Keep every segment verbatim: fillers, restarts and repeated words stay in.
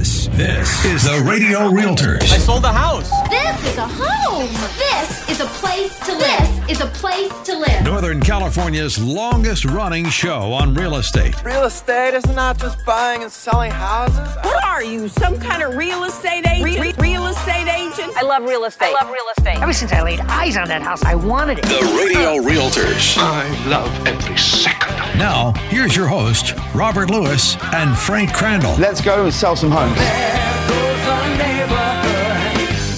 This, this is the Radio Realtors. I sold the house. This is a home. This is a place to live. This is a place to live. Northern California's longest running show on real estate. Real estate is not just buying and selling houses. What are you, some kind of real estate agent? Re- re- real estate agent? I love real estate. I love real estate. Ever since I laid eyes on that house, I wanted it. The Radio Realtors. I love every second. Now, here's your host, Robert Lewis and Frank Crandall. Let's go and sell some homes. There goes the neighborhood.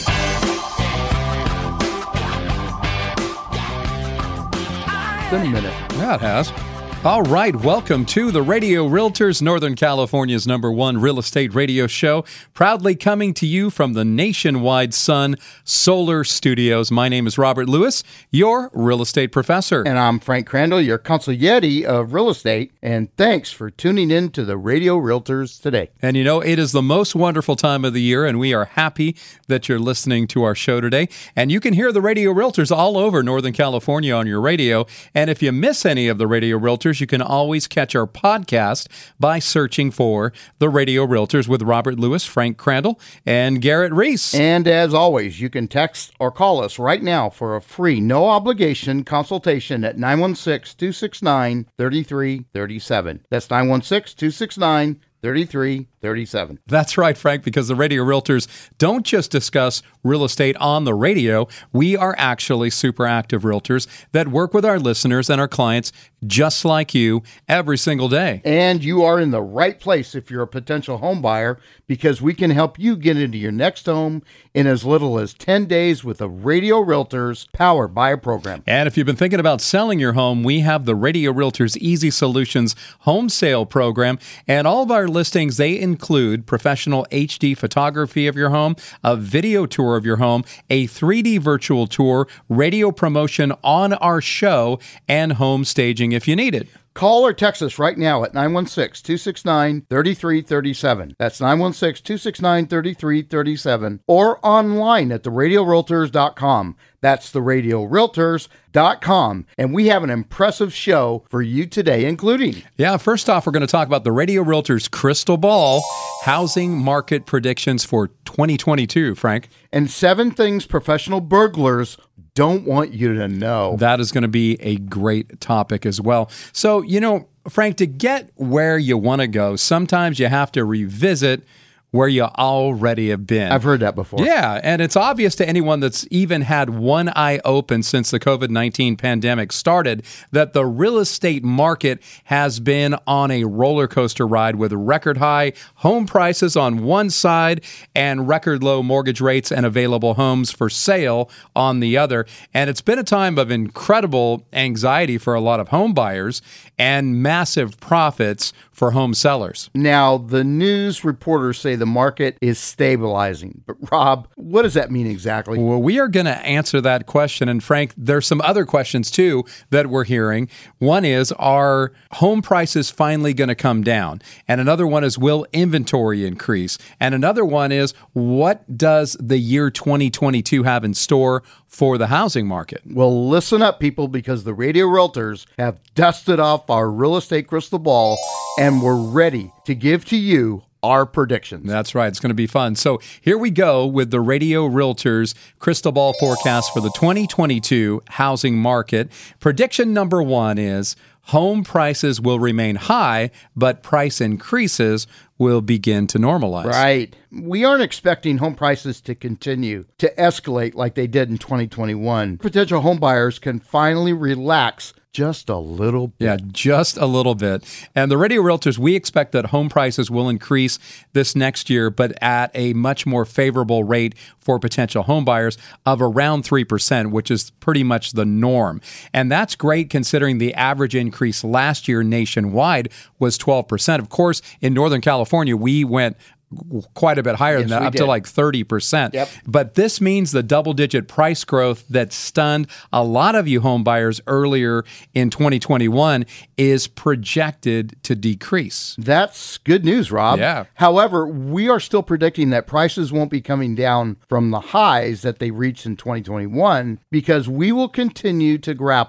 It's been a minute. Yeah, it has. All right, welcome to the Radio Realtors, Northern California's number one real estate radio show, proudly coming to you from the nationwide Sun Solar Studios. My name is Robert Lewis, your real estate professor. And I'm Frank Crandall, your consigliere of real estate, and thanks for tuning in to the Radio Realtors today. And you know, it is the most wonderful time of the year, and we are happy that you're listening to our show today. And you can hear the Radio Realtors all over Northern California on your radio. And if you miss any of the Radio Realtors, you can always catch our podcast by searching for The Radio Realtors with Robert Lewis, Frank Crandall, and Garrett Reese. And as always, you can text or call us right now for a free, no-obligation consultation at nine one six, two six nine, three three three seven. That's nine one six, two six nine, three three three seven. That's right, Frank, because the Radio Realtors don't just discuss real estate on the radio. We are actually super active realtors that work with our listeners and our clients just like you every single day. And you are in the right place if you're a potential home buyer, because we can help you get into your next home in as little as ten days with the Radio Realtors Power Buyer Program. And if you've been thinking about selling your home, we have the Radio Realtors Easy Solutions Home Sale Program. And all of our listings, they include professional H D photography of your home, a video tour of your home, a three D virtual tour, radio promotion on our show, and home staging if you need it. Call or text us right now at nine one six, two six nine, three three three seven. That's nine one six, two six nine, three three three seven. Or online at the radio realtors dot com. That's the radio realtors dot com. And we have an impressive show for you today, including... Yeah, first off, we're going to talk about the Radio Realtors Crystal Ball housing market predictions for twenty twenty-two, Frank. And seven things professional burglars don't want you to know. That is going to be a great topic as well. So, you know, Frank, to get where you want to go, sometimes you have to revisit where you already have been. I've heard that before. Yeah, and it's obvious to anyone that's even had one eye open since the covid nineteen pandemic started that the real estate market has been on a roller coaster ride with record high home prices on one side and record low mortgage rates and available homes for sale on the other. And it's been a time of incredible anxiety for a lot of home buyers and massive profits for home sellers. Now, the news reporters say the market is stabilizing. But Rob, what does that mean exactly? Well, we are going to answer that question. And Frank, there's some other questions too that we're hearing. One is, are home prices finally going to come down? And another one is, will inventory increase? And another one is, what does the year twenty twenty-two have in store for the housing market? Well, listen up, people, because the Radio Realtors have dusted off our real estate crystal ball and we're ready to give to you our predictions. That's right. It's going to be fun. So here we go with the Radio Realtors Crystal Ball forecast for the twenty twenty-two housing market. Prediction number one is home prices will remain high, but price increases will begin to normalize. Right. We aren't expecting home prices to continue to escalate like they did in twenty twenty-one. Potential home buyers can finally relax just a little bit. Yeah, just a little bit. And the Radio Realtors, we expect that home prices will increase this next year, but at a much more favorable rate for potential home buyers of around three percent, which is pretty much the norm. And that's great considering the average increase last year nationwide was twelve percent. Of course, in Northern California, we went quite a bit higher yes, than that, up did. to like thirty percent. Yep. But this means the double-digit price growth that stunned a lot of you home buyers earlier in twenty twenty-one is projected to decrease. That's good news, Rob. Yeah. However, we are still predicting that prices won't be coming down from the highs that they reached in twenty twenty-one because we will continue to grapple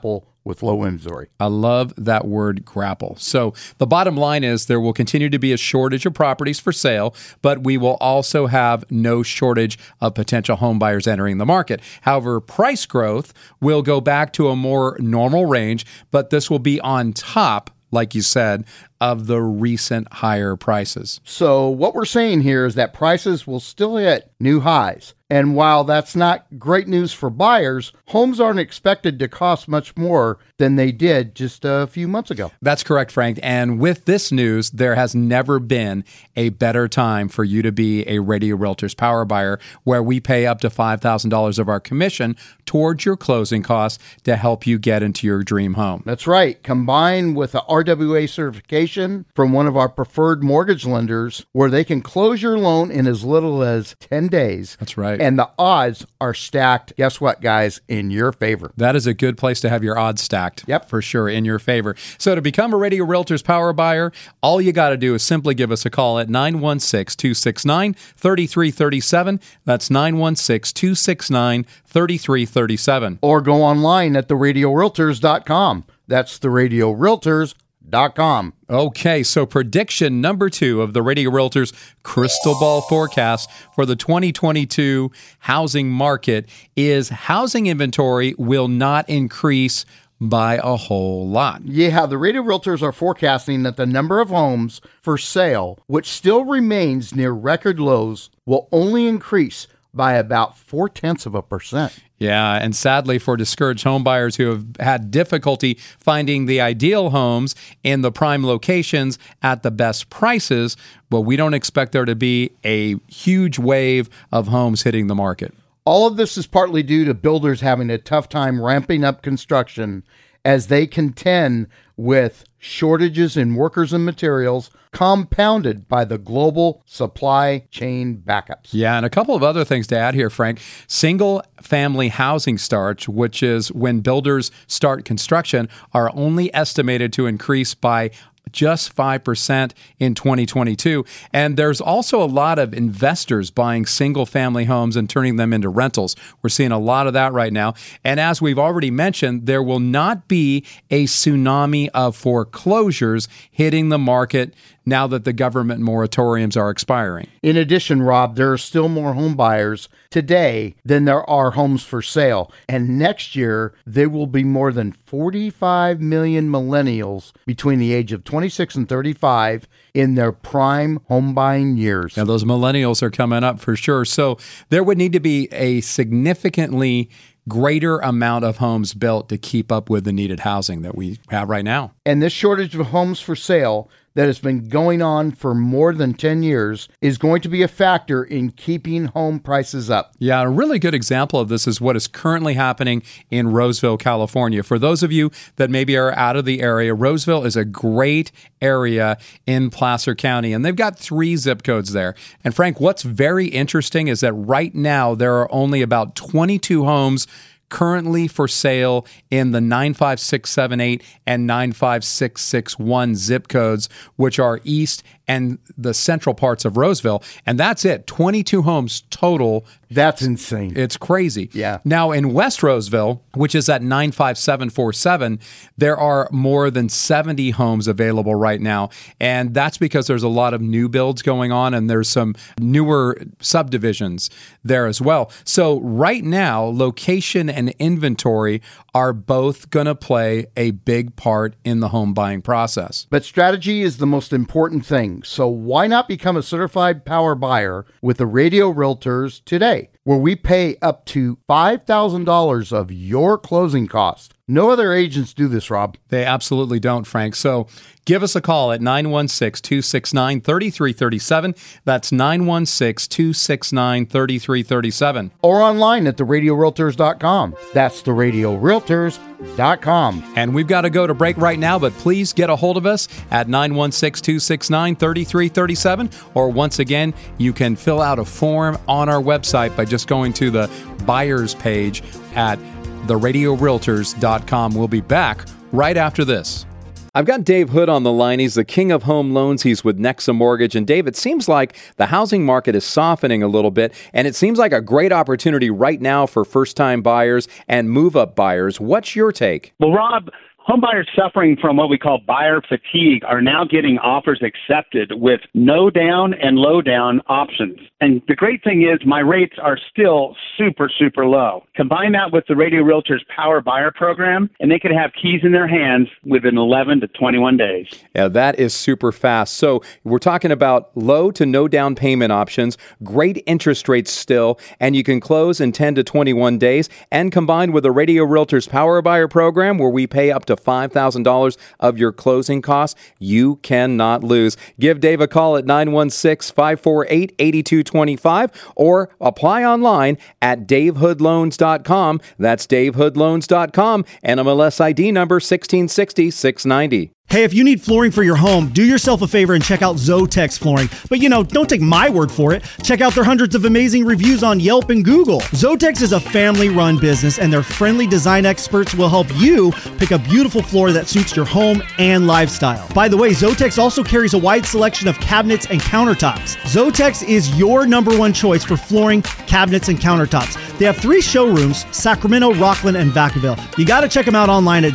with low inventory. I love that word grapple. So the bottom line is there will continue to be a shortage of properties for sale, but we will also have no shortage of potential home buyers entering the market. However, price growth will go back to a more normal range, but this will be on top, like you said, of the recent higher prices. So what we're saying here is that prices will still hit new highs. And while that's not great news for buyers, homes aren't expected to cost much more than they did just a few months ago. That's correct, Frank. And with this news, there has never been a better time for you to be a Radio Realtors Power Buyer, where we pay up to five thousand dollars of our commission towards your closing costs to help you get into your dream home. That's right. Combined with a R W A certification from one of our preferred mortgage lenders, where they can close your loan in as little as ten days. That's right. And the odds are stacked, guess what, guys, in your favor. That is a good place to have your odds stacked. Yep. For sure, in your favor. So to become a Radio Realtors Power Buyer, all you got to do is simply give us a call at nine one six, two six nine, three three three seven. That's nine one six, two six nine, three three three seven. Or go online at the radio realtors dot com. That's the radio realtors dot com. Okay, so prediction number two of the Radio Realtors Crystal Ball forecast for the twenty twenty-two housing market is housing inventory will not increase by a whole lot. Yeah, the Radio Realtors are forecasting that the number of homes for sale, which still remains near record lows, will only increase by about four-tenths of a percent. Yeah, and sadly for discouraged home buyers who have had difficulty finding the ideal homes in the prime locations at the best prices, well, we don't expect there to be a huge wave of homes hitting the market. All of this is partly due to builders having a tough time ramping up construction as they contend with shortages in workers and materials, compounded by the global supply chain backups. Yeah, and a couple of other things to add here, Frank. Single-family housing starts, which is when builders start construction, are only estimated to increase by just five percent in twenty twenty-two. And there's also a lot of investors buying single-family homes and turning them into rentals. We're seeing a lot of that right now. And as we've already mentioned, there will not be a tsunami of foreclosures hitting the market now that the government moratoriums are expiring. In addition, Rob, there are still more home buyers today than there are homes for sale. And next year, there will be more than forty-five million millennials between the age of twenty-six and thirty-five in their prime home buying years. Now, those millennials are coming up for sure. So there would need to be a significantly greater amount of homes built to keep up with the needed housing that we have right now. And this shortage of homes for sale that has been going on for more than ten years is going to be a factor in keeping home prices up. Yeah, a really good example of this is what is currently happening in Roseville, California. For those of you that maybe are out of the area, Roseville is a great area in Placer County, and they've got three zip codes there. And Frank, what's very interesting is that right now there are only about twenty-two homes currently for sale in the nine five six seven eight and nine five six six one zip codes, which are east and the central parts of Roseville. And that's it. twenty-two homes total. That's insane. It's crazy. Yeah. Now, in West Roseville, which is at nine five seven four seven, there are more than seventy homes available right now. And that's because there's a lot of new builds going on and there's some newer subdivisions there as well. So right now, location and inventory are both going to play a big part in the home buying process. But strategy is the most important thing. So why not become a certified power buyer with the Radio Realtors today, where we pay up to five thousand dollars of your closing cost? No other agents do this, Rob. They absolutely don't, Frank. So give us a call at nine one six, two six nine, three three three seven. That's nine one six, two six nine, three three three seven. Or online at the radio realtors dot com. That's the radio realtors dot com. And we've got to go to break right now, but please get a hold of us at nine one six, two six nine, three three three seven. Or once again, you can fill out a form on our website by just going to the buyers page at the radio realtors dot com. We'll be back right after this. I've got Dave Hood on the line. He's the king of home loans. He's with Nexa Mortgage. And Dave, it seems like the housing market is softening a little bit, and it seems like a great opportunity right now for first-time buyers and move-up buyers. What's your take? Well, Rob, home buyers suffering from what we call buyer fatigue are now getting offers accepted with no down and low down options. And the great thing is my rates are still super, super low. Combine that with the Radio Realtors Power Buyer Program, and they could have keys in their hands within eleven to twenty-one days. Yeah, that is super fast. So we're talking about low to no down payment options, great interest rates still, and you can close in ten to twenty-one days. And combined with the Radio Realtors Power Buyer Program, where we pay up to five thousand dollars of your closing costs, you cannot lose. Give Dave a call at nine one six, five four eight, eight two two five or apply online at dave hood loans dot com. That's dave hood loans dot com, N M L S I D number sixteen sixty, six ninety. Hey, if you need flooring for your home, do yourself a favor and check out Zotex Flooring. But, you know, don't take my word for it. Check out their hundreds of amazing reviews on Yelp and Google. Zotex is a family-run business, and their friendly design experts will help you pick a beautiful floor that suits your home and lifestyle. By the way, Zotex also carries a wide selection of cabinets and countertops. Zotex is your number one choice for flooring, cabinets, and countertops. They have three showrooms, Sacramento, Rockland, and Vacaville. You got to check them out online at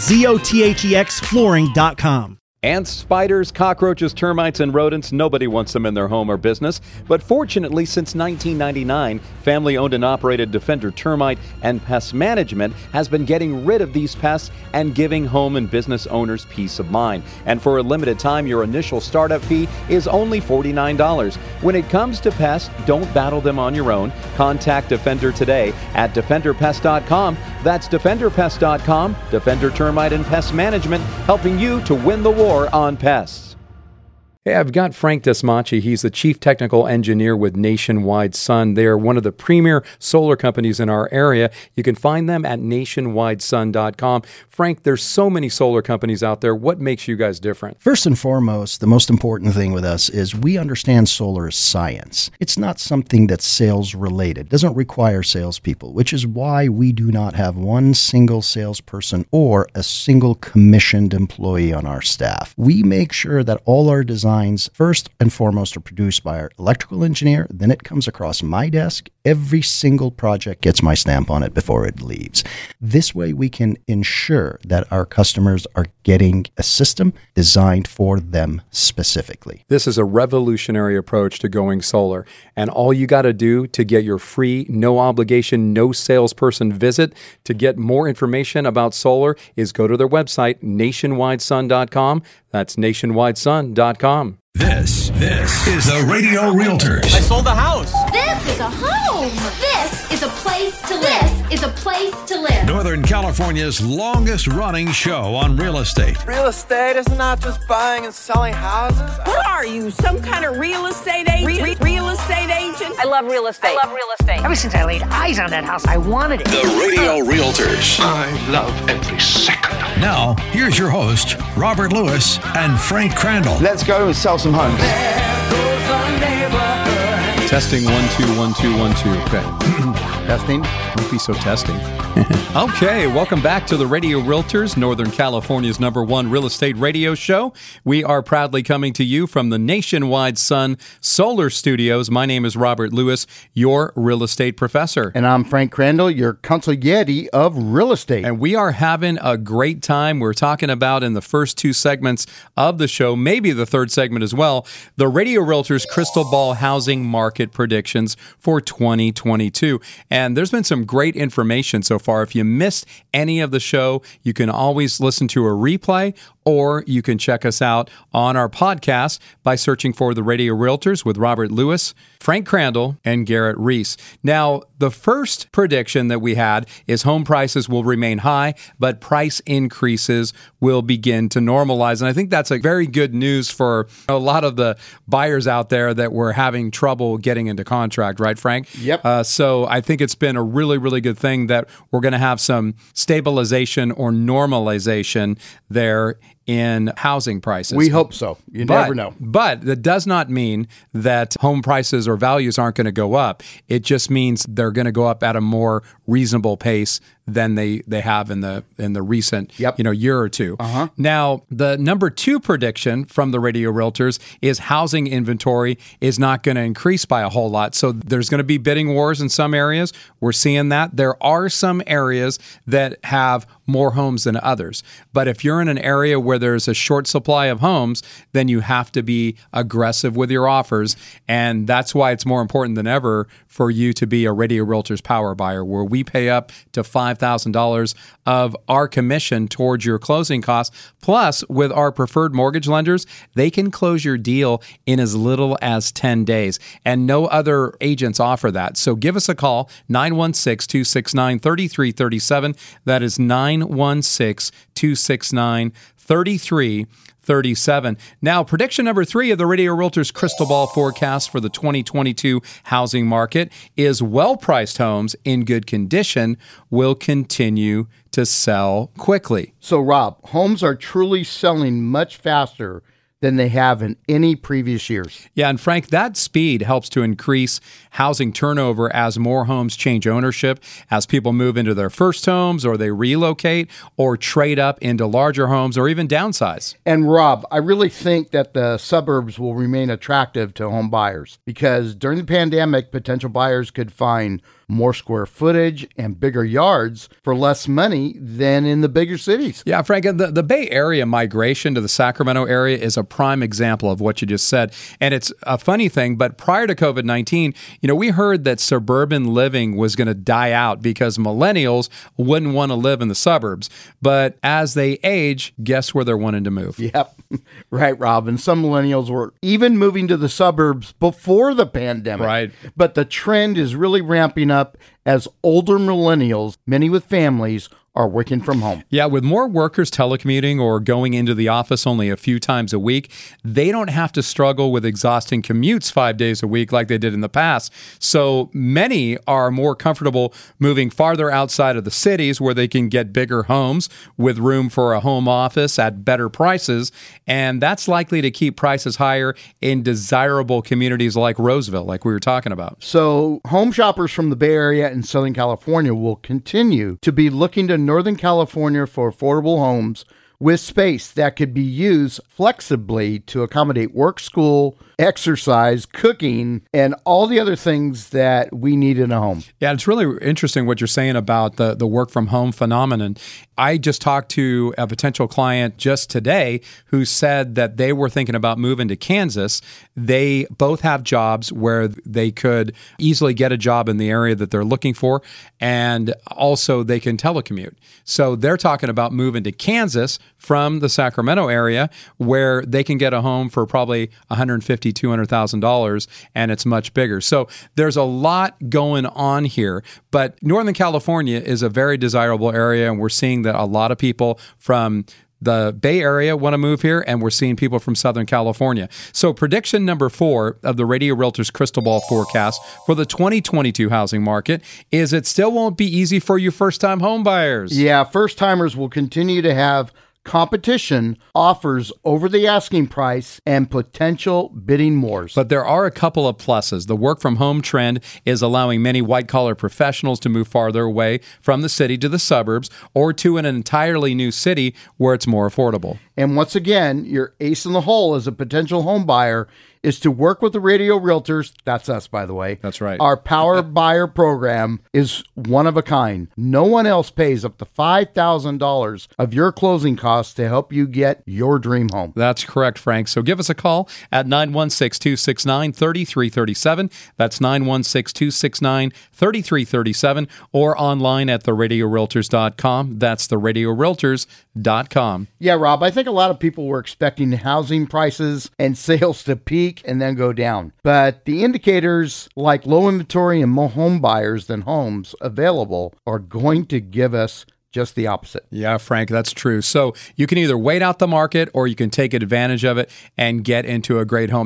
zotex flooring dot com. Ants, spiders, cockroaches, termites, and rodents, nobody wants them in their home or business. But fortunately, since nineteen ninety-nine, family-owned and operated Defender Termite and Pest Management has been getting rid of these pests and giving home and business owners peace of mind. And for a limited time, your initial startup fee is only forty-nine dollars. When it comes to pests, don't battle them on your own. Contact Defender today at defender pest dot com. That's defender pest dot com. Defender Termite and Pest Management, helping you to win the war on pests. Hey, I've got Frank Desmachi. He's the Chief Technical Engineer with Nationwide Sun. They are one of the premier solar companies in our area. You can find them at nationwide sun dot com. Frank, there's so many solar companies out there. What makes you guys different? First and foremost, the most important thing with us is we understand solar is science. It's not something that's sales related. It doesn't require salespeople, which is why we do not have one single salesperson or a single commissioned employee on our staff. We make sure that all our designs first and foremost are produced by our electrical engineer, then it comes across my desk. Every single project gets my stamp on it before it leaves. This way we can ensure that our customers are getting a system designed for them specifically. This is a revolutionary approach to going solar, and all you got to do to get your free, no obligation, no salesperson visit to get more information about solar is go to their website, nationwide sun dot com. That's nationwide sun dot com. This, this is the Radio Realtors. I sold the house. This is a home. This is a place to live. This is a place to live. Northern California's longest running show on real estate. Real estate is not just buying and selling houses. What are you, some kind of real estate agent? Re- real estate agent? I love real estate. I love real estate. Ever since I laid eyes on that house, I wanted it. The Radio Realtors. I love every second. Now, here's your host, Robert Lewis and Frank Crandall. Let's go and sell some homes. Testing one, two, one, two, one, two. Okay. Testing. Don't be so testing. Okay, welcome back to the Radio Realtors, Northern California's number one real estate radio show. We are proudly coming to you from the Nationwide Sun Solar Studios. My name is Robert Lewis, your real estate professor. And I'm Frank Crandall, your consigliere of real estate. And we are having a great time. We're talking about in the first two segments of the show, maybe the third segment as well, the Radio Realtors Crystal Ball Housing Market Predictions for twenty twenty-two. And there's been some great information so far. If you missed any of the show, you can always listen to a replay, or you can check us out on our podcast by searching for The Radio Realtors with Robert Lewis, Frank Crandall, and Garrett Reese. Now, the first prediction that we had is home prices will remain high, but price increases will begin to normalize. And I think that's a very good news for a lot of the buyers out there that were having trouble getting into contract, right, Frank? Yep. Uh, so I think it's been a really, really good thing that we're going to have some stabilization or normalization there in housing prices. We hope so. You but, never know. But that does not mean that home prices or values aren't going to go up. It just means they're going to go up at a more reasonable pace than they, they have in the in the recent yep. you know year or two. Uh-huh. Now, the number two prediction from the Radio Realtors is housing inventory is not going to increase by a whole lot. So there's going to be bidding wars in some areas. We're seeing that. There are some areas that have more homes than others. But if you're in an area where there's a short supply of homes, then you have to be aggressive with your offers. And that's why it's more important than ever for you to be a Radio Realtors Power Buyer, where we pay up to five thousand dollars of our commission towards your closing costs. Plus, with our preferred mortgage lenders, they can close your deal in as little as ten days. And no other agents offer that. So give us a call, nine one six, two six nine, three three three seven. That is nine one six, two six nine, three three three seven. Now, prediction number three of the Radio Realtors Crystal Ball forecast for the twenty twenty-two housing market is well-priced homes in good condition will continue to sell quickly. So, Rob, homes are truly selling much faster than they have in any previous years. Yeah, and Frank, that speed helps to increase housing turnover as more homes change ownership, as people move into their first homes or they relocate or trade up into larger homes or even downsize. And Rob, I really think that the suburbs will remain attractive to home buyers because during the pandemic, potential buyers could find more square footage and bigger yards for less money than in the bigger cities. Yeah, Frank, the, the Bay Area migration to the Sacramento area is a prime example of what you just said. And it's a funny thing, but prior to COVID nineteen, you know, we heard that suburban living was going to die out because millennials wouldn't want to live in the suburbs. But as they age, guess where they're wanting to move? Yep. Right, Rob. And some millennials were even moving to the suburbs before the pandemic. Right. But the trend is really ramping up as older millennials, many with families, are working from home. Yeah, with more workers telecommuting or going into the office only a few times a week, they don't have to struggle with exhausting commutes five days a week like they did in the past. So many are more comfortable moving farther outside of the cities where they can get bigger homes with room for a home office at better prices. And that's likely to keep prices higher in desirable communities like Roseville, like we were talking about. So home shoppers from the Bay Area and Southern California will continue to be looking to Northern California for affordable homes with space that could be used flexibly to accommodate work, school, exercise, cooking, and all the other things that we need in a home. Yeah, it's really interesting what you're saying about the, the work from home phenomenon. I just talked to a potential client just today who said that they were thinking about moving to Kansas. They both have jobs where they could easily get a job in the area that they're looking for, and also they can telecommute. So they're talking about moving to Kansas from the Sacramento area where they can get a home for probably one hundred fifty thousand dollars, two hundred thousand dollars, and it's much bigger. So there's a lot going on here, but Northern California is a very desirable area, and we're seeing that a lot of people from the Bay Area want to move here, and we're seeing people from Southern California. So prediction number four of the Radio Realtors Crystal Ball forecast for the twenty twenty-two housing market is it still won't be easy for you first-time home buyers. Yeah, first-timers will continue to have competition, offers over the asking price, and potential bidding wars. But there are a couple of pluses. The work from home trend is allowing many white-collar professionals to move farther away from the city to the suburbs or to an entirely new city where it's more affordable. And once again, your ace in the hole as a potential home buyer is to work with the Radio Realtors. That's us, by the way. That's right. Our Power Buyer program is one of a kind. No one else pays up to five thousand dollars of your closing costs to help you get your dream home. That's correct, Frank. So give us a call at nine one six, two six nine, three three three seven. That's nine one six, two six nine, three three three seven, or online at the radio realtors dot com. That's the radio realtors dot com. Yeah, Rob, I think a lot of people were expecting housing prices and sales to peak and then go down. But the indicators like low inventory and more home buyers than homes available are going to give us just the opposite. Yeah, Frank, that's true. So you can either wait out the market or you can take advantage of it and get into a great home now.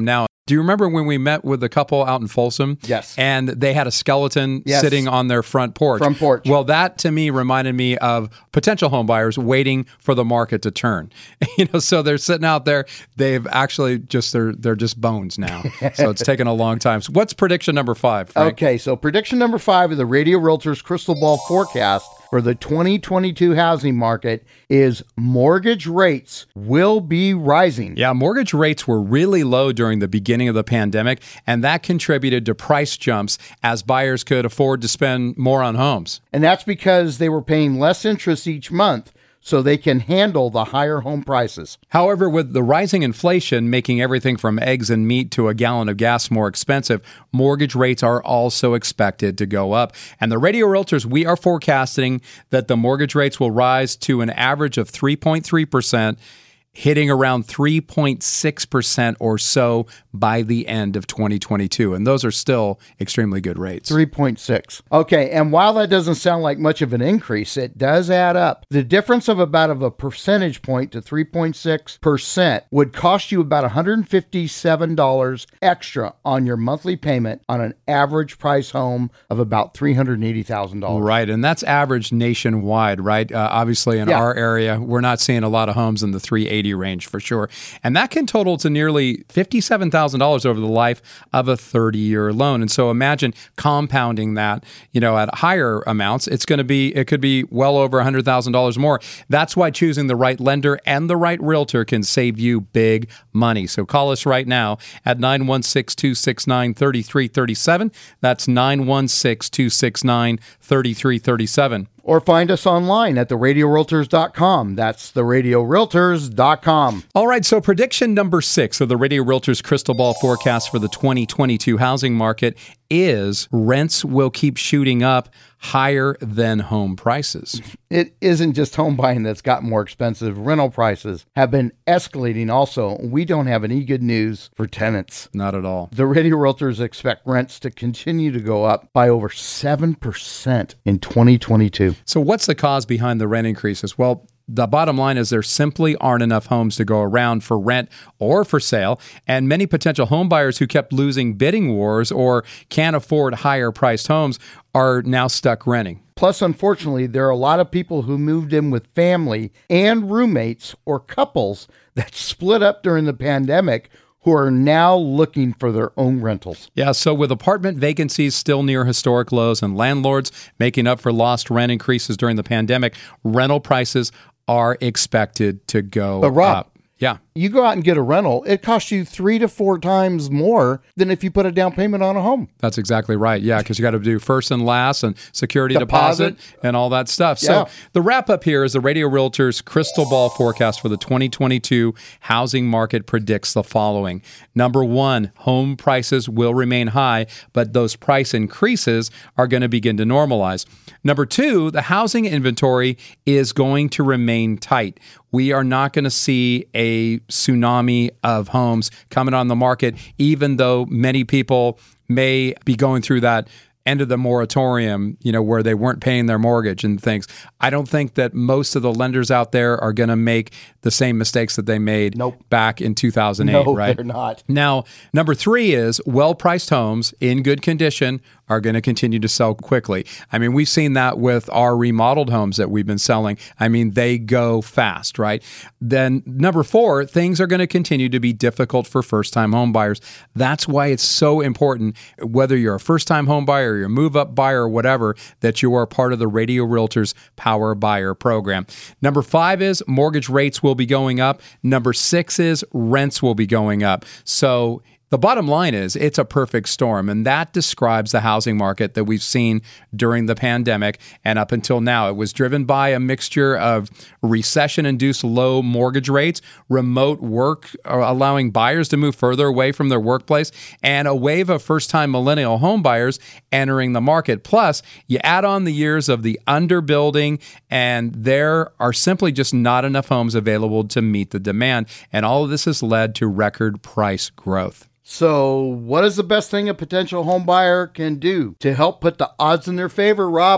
Do you remember when we met with a couple out in Folsom? Yes. And they had a skeleton yes. sitting on their front porch. Front porch. Well, that to me reminded me of potential home buyers waiting for the market to turn. You know, so they're sitting out there. They've actually just they're they're just bones now. So it's taken a long time. So what's prediction number five, Frank? Okay, so prediction number five of the Radio Realtors Crystal Ball forecast for the twenty twenty-two housing market is mortgage rates will be rising. Yeah, mortgage rates were really low during the beginning of the pandemic, and that contributed to price jumps as buyers could afford to spend more on homes. And that's because they were paying less interest each month, so they can handle the higher home prices. However, with the rising inflation making everything from eggs and meat to a gallon of gas more expensive, mortgage rates are also expected to go up. And the Radio Realtors, we are forecasting that the mortgage rates will rise to an average of three point three percent, hitting around three point six percent or so by the end of twenty twenty-two. And those are still extremely good rates. three point six. Okay, and while that doesn't sound like much of an increase, it does add up. The difference of about of a percentage point to three point six percent would cost you about one hundred fifty-seven dollars extra on your monthly payment on an average price home of about three hundred eighty thousand dollars. Right, and that's average nationwide, right? Uh, obviously, in yeah. our area, we're not seeing a lot of homes in the three eighty range for sure. And that can total to nearly fifty-seven thousand dollars over the life of a thirty-year loan. And so imagine compounding that, you know, at higher amounts. It's going to be, it could be well over one hundred thousand dollars more. That's why choosing the right lender and the right realtor can save you big money. So call us right now at nine one six, two six nine, three three three seven. That's nine one six, two six nine, three three three seven. Or find us online at the radio realtors dot com. That's the radio realtors dot com. All right, so prediction number six of the Radio Realtors Crystal Ball forecast for the twenty twenty-two housing market is rents will keep shooting up higher than home prices. It isn't just home buying that's gotten more expensive. Rental prices have been escalating also. We don't have any good news for tenants. Not at all. The Radio Realtors expect rents to continue to go up by over seven percent in twenty twenty-two. So what's the cause behind the rent increases? Well, the bottom line is there simply aren't enough homes to go around for rent or for sale, and many potential home buyers who kept losing bidding wars or can't afford higher priced homes are now stuck renting. Plus, unfortunately, there are a lot of people who moved in with family and roommates or couples that split up during the pandemic who are now looking for their own rentals. Yeah, so with apartment vacancies still near historic lows and landlords making up for lost rent increases during the pandemic, rental prices are expected to go but Rob, up. Yeah. You go out and get a rental, it costs you three to four times more than if you put a down payment on a home. That's exactly right. Yeah, because you got to do first and last and security deposit, deposit and all that stuff. Yeah. So the wrap up here is the Radio Realtors Crystal Ball forecast for the twenty twenty-two housing market predicts the following. Number one, home prices will remain high, but those price increases are going to begin to normalize. Number two, the housing inventory is going to remain tight. We are not going to see a tsunami of homes coming on the market, even though many people may be going through that end of the moratorium, you know, where they weren't paying their mortgage and things. I don't think that most of the lenders out there are going to make the same mistakes that they made nope. back in two thousand eight, no, right? They're not. Now, number three is well-priced homes in good condition are going to continue to sell quickly. I mean, we've seen that with our remodeled homes that we've been selling. I mean, they go fast, right? Then number four, things are going to continue to be difficult for first-time home buyers. That's why it's so important, whether you're a first-time home buyer or you're a move-up buyer or whatever, that you are part of the Radio Realtors Power Buyer program. Number five is mortgage rates will be going up. Number six is rents will be going up. So the bottom line is it's a perfect storm, and that describes the housing market that we've seen during the pandemic and up until now. It was driven by a mixture of recession-induced low mortgage rates, remote work allowing buyers to move further away from their workplace, and a wave of first-time millennial home buyers entering the market. Plus, you add on the years of the underbuilding, and there are simply just not enough homes available to meet the demand, and all of this has led to record price growth. So what is the best thing a potential home buyer can do to help put the odds in their favor, Rob?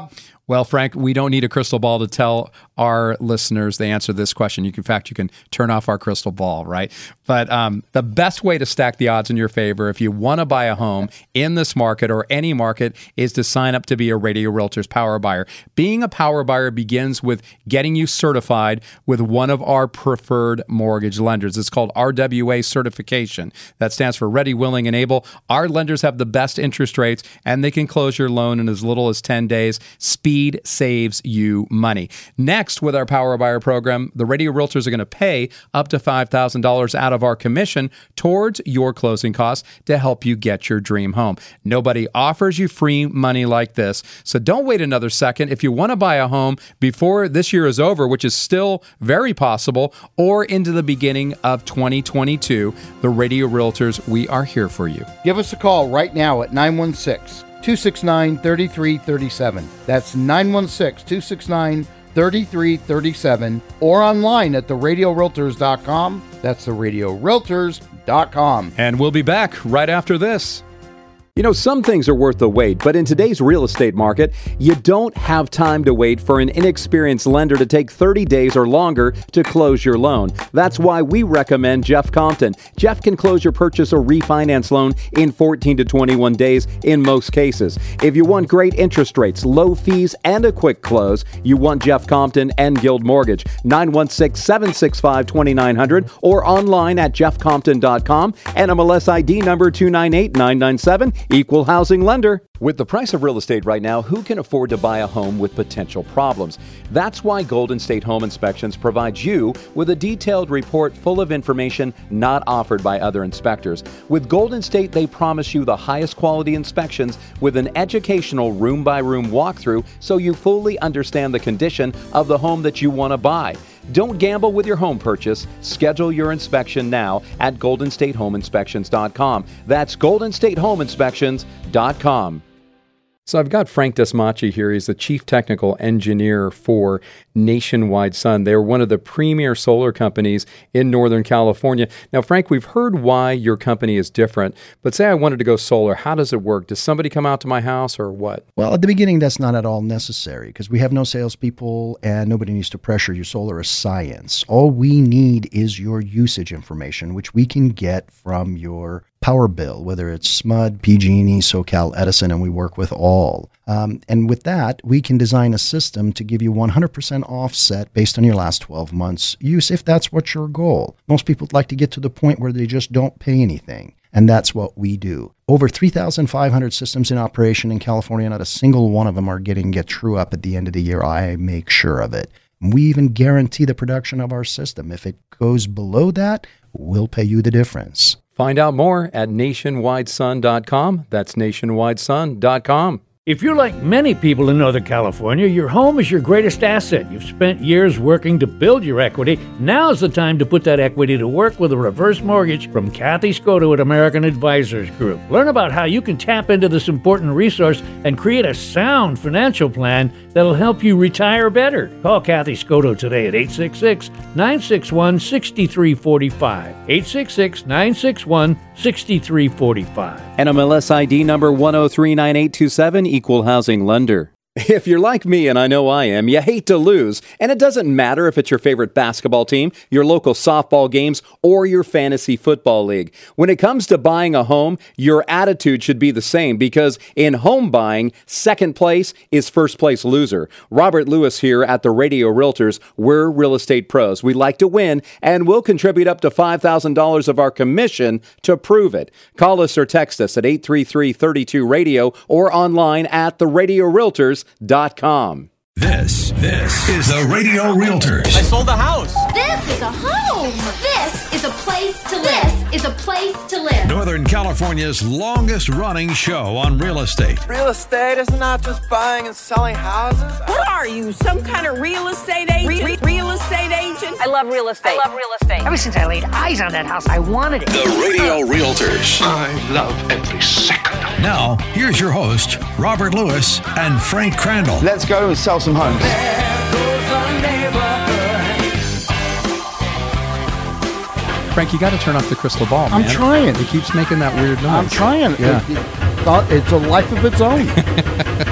Well, Frank, we don't need a crystal ball to tell our listeners the answer to this question. You can, in fact, you can turn off our crystal ball, right? But um, the best way to stack the odds in your favor if you want to buy a home in this market or any market is to sign up to be a Radio Realtors Power Buyer. Being a Power Buyer begins with getting you certified with one of our preferred mortgage lenders. It's called R W A certification. That stands for Ready, Willing, and Able. Our lenders have the best interest rates, and they can close your loan in as little as ten days. Speed saves you money. Next, with our Power Buyer program, the Radio Realtors are going to pay up to five thousand dollars out of our commission towards your closing costs to help you get your dream home. Nobody offers you free money like this, so don't wait another second. If you want to buy a home before this year is over, which is still very possible, or into the beginning of twenty twenty-two, the Radio Realtors, we are here for you. Give us a call right now at nine one six, two six nine, three three three seven. That's nine one six, two six nine, three three three seven, or online at the radio realtors dot com. That's the radio realtors dot com. And we'll be back right after this. You know, some things are worth the wait, but in today's real estate market, you don't have time to wait for an inexperienced lender to take thirty days or longer to close your loan. That's why we recommend Jeff Compton. Jeff can close your purchase or refinance loan in fourteen to twenty-one days in most cases. If you want great interest rates, low fees, and a quick close, you want Jeff Compton and Guild Mortgage. nine one six, seven six five, two nine zero zero or online at jeff compton dot com. N M L S I D number two nine eight nine nine seven. Equal housing lender. With the price of real estate right now, who can afford to buy a home with potential problems? That's why Golden State Home Inspections provides you with a detailed report full of information not offered by other inspectors. With Golden State, they promise you the highest quality inspections with an educational room-by-room walkthrough so you fully understand the condition of the home that you want to buy. Don't gamble with your home purchase. Schedule your inspection now at golden state home inspections dot com. That's golden state home inspections dot com. So I've got Frank Desmachi here. He's the Chief Technical Engineer for Nationwide Sun. They're one of the premier solar companies in Northern California. Now, Frank, we've heard why your company is different, but say I wanted to go solar. How does it work? Does somebody come out to my house or what? Well, at the beginning, that's not at all necessary because we have no salespeople and nobody needs to pressure you. Solar is science. All we need is your usage information, which we can get from your power bill, whether it's S M U D, P G and E, SoCal Edison, and we work with all. Um, and with that, we can design a system to give you one hundred percent offset based on your last twelve months use, if that's what's your goal. Most people like to get to the point where they just don't pay anything, and that's what we do. Over three thousand five hundred systems in operation in California, not a single one of them are getting get true up at the end of the year. I make sure of it. We even guarantee the production of our system. If it goes below that, we'll pay you the difference. Find out more at nationwide sun dot com. That's nationwide sun dot com. If you're like many people in Northern California, your home is your greatest asset. You've spent years working to build your equity. Now's the time to put that equity to work with a reverse mortgage from Kathy Scotto at American Advisors Group. Learn about how you can tap into this important resource and create a sound financial plan that'll help you retire better. Call Kathy Scotto today at eight six six, nine six one, six three four five. eight six six, nine six one, six three four five. N M L S I D number one oh three nine eight two seven, Equal Housing Lender. If you're like me, and I know I am, you hate to lose. And it doesn't matter if it's your favorite basketball team, your local softball games, or your fantasy football league. When it comes to buying a home, your attitude should be the same because in home buying, second place is first place loser. Robert Lewis here at the Radio Realtors. We're real estate pros. We like to win, and we'll contribute up to five thousand dollars of our commission to prove it. Call us or text us at eight three three, three two, radio or online at the radio realtors dot com. This, this is the Radio Realtors. I sold the house. This is a home. This is a place to live. This is a place to live. Northern California's longest running show on real estate. Real estate is not just buying and selling houses. What are you, some kind of real estate agent? Re- re- real estate agent? I love real estate. I love real estate. Ever since I laid eyes on that house, I wanted it. The Radio Realtors. I love every second. Now, here's your host, Robert Lewis and Frank Crandall. Let's go and sell some homes. Frank, you got to turn off the crystal ball, man. I'm trying. It keeps making that weird noise. I'm trying. Yeah. It, it, it's a life of its own.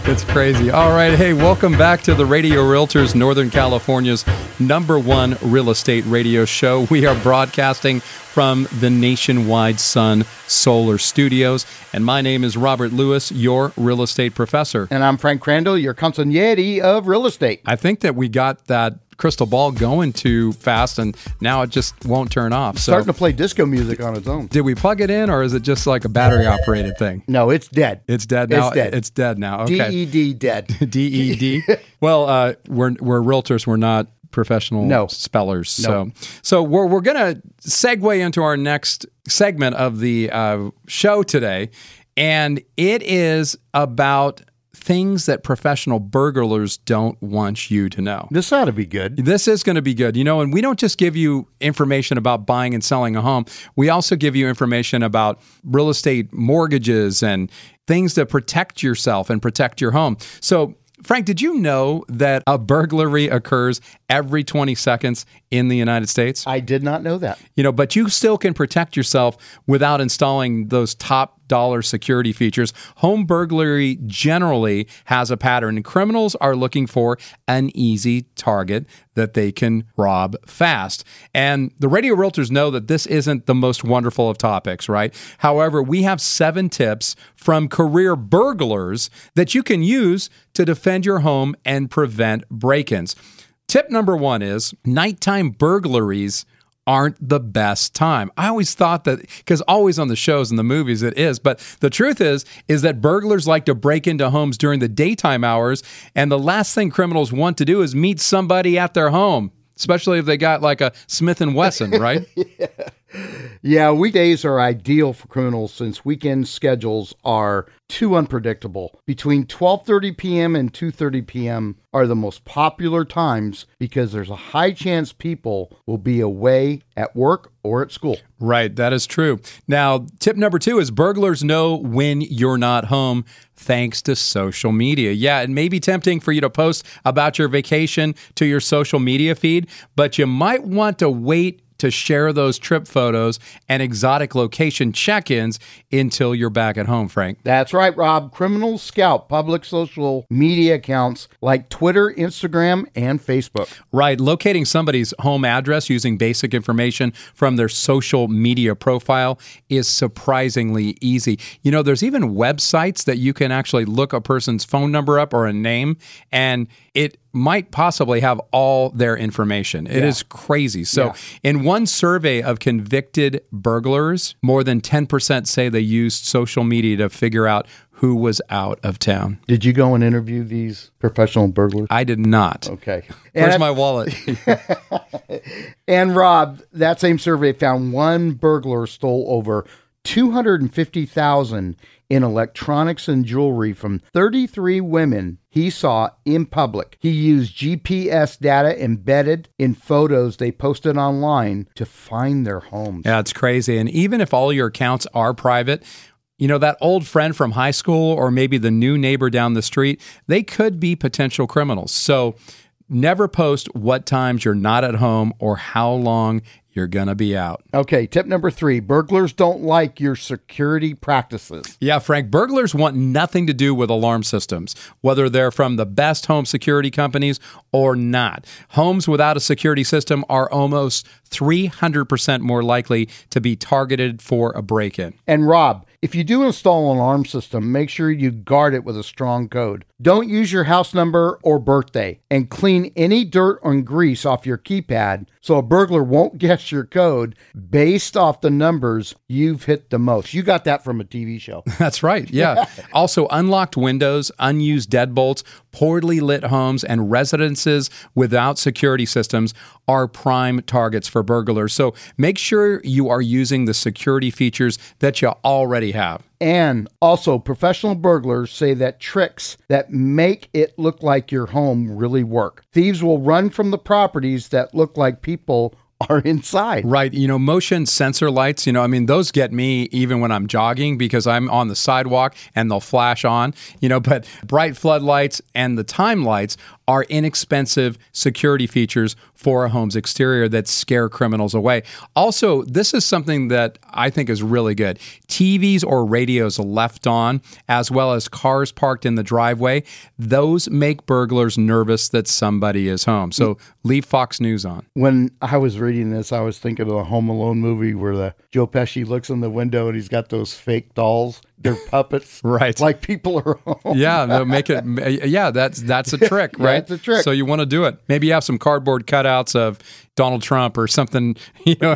It's crazy. All right. Hey, welcome back to the Radio Realtors, Northern California's number one real estate radio show. We are broadcasting from the Nationwide Sun Solar Studios. And my name is Robert Lewis, your real estate professor. And I'm Frank Crandall, your consigliere of real estate. I think that we got that crystal ball going too fast, and now it just won't turn off. It's so, starting to play disco music on its own. Did we plug it in, or is it just like a battery-operated thing? No, it's dead. It's dead now. It's dead. It's dead now. Okay. D E D dead. D E D. Well, uh, we're we're realtors. We're not professional no. spellers. No. So, so we're we're gonna segue into our next segment of the uh, show today, and it is about things that professional burglars don't want you to know. This ought to be good. This is going to be good. You know, and we don't just give you information about buying and selling a home. We also give you information about real estate mortgages and things that protect yourself and protect your home. So, Frank, did you know that a burglary occurs every twenty seconds in the United States? I did not know that. You know, but you still can protect yourself without installing those top dollar security features. Home burglary generally has a pattern, and criminals are looking for an easy target that they can rob fast. And the Radio Realtors know that this isn't the most wonderful of topics, right? However, we have seven tips from career burglars that you can use to defend your home and prevent break-ins. Tip number one is nighttime burglaries aren't the best time. I always thought that, because always on the shows and the movies it is, but the truth is, is that burglars like to break into homes during the daytime hours, and the last thing criminals want to do is meet somebody at their home, especially if they got like a Smith and Wesson, right? yeah. Yeah, weekdays are ideal for criminals since weekend schedules are too unpredictable. Between twelve thirty p.m. and two thirty p.m. are the most popular times because there's a high chance people will be away at work or at school. Right, that is true. Now, tip number two is burglars know when you're not home thanks to social media. Yeah, it may be tempting for you to post about your vacation to your social media feed, but you might want to wait to share those trip photos and exotic location check-ins until you're back at home, Frank. That's right, Rob. Criminals scout public social media accounts like Twitter, Instagram, and Facebook. Right. Locating somebody's home address using basic information from their social media profile is surprisingly easy. You know, there's even websites that you can actually look a person's phone number up or a name, and it might possibly have all their information. It yeah. is crazy. So yeah. in one survey of convicted burglars, more than ten percent say they used social media to figure out who was out of town. Did you go and interview these professional burglars? I did not. Okay. Where's and my wallet? And Rob, that same survey found one burglar stole over two hundred fifty thousand dollars in electronics and jewelry from thirty-three women he saw in public. He used G P S data embedded in photos they posted online to find their homes. Yeah, it's crazy. And even if all your accounts are private, you know, that old friend from high school or maybe the new neighbor down the street, they could be potential criminals. So never post what times you're not at home or how long you're going to be out. Okay, tip number three, burglars don't like your security practices. Yeah, Frank, burglars want nothing to do with alarm systems, whether they're from the best home security companies or not. Homes without a security system are almost three hundred percent more likely to be targeted for a break-in. And Rob, if you do install an alarm system, make sure you guard it with a strong code. Don't use your house number or birthday, and clean any dirt or grease off your keypad so a burglar won't guess your code based off the numbers you've hit the most. You got that from a T V show. That's right, yeah. Also, unlocked windows, unused deadbolts, poorly lit homes, and residences without security systems are prime targets for burglars. So make sure you are using the security features that you already have. And also, professional burglars say that tricks that make it look like your home really work. Thieves will run from the properties that look like people are inside. Right. You know, motion sensor lights, you know, I mean, those get me even when I'm jogging because I'm on the sidewalk and they'll flash on, you know, but bright floodlights and the time lights are inexpensive security features for a home's exterior that scare criminals away. Also, this is something that I think is really good. T Vs or radios left on, as well as cars parked in the driveway, those make burglars nervous that somebody is home. So leave Fox News on. When I was reading this, I was thinking of the Home Alone movie where the Joe Pesci looks in the window and he's got those fake dolls. They're puppets, right? Like people are home. Yeah, they'll make it. Yeah, that's that's a trick, right? That's a trick. So you want to do it. Maybe you have some cardboard cutouts of Donald Trump or something. You know,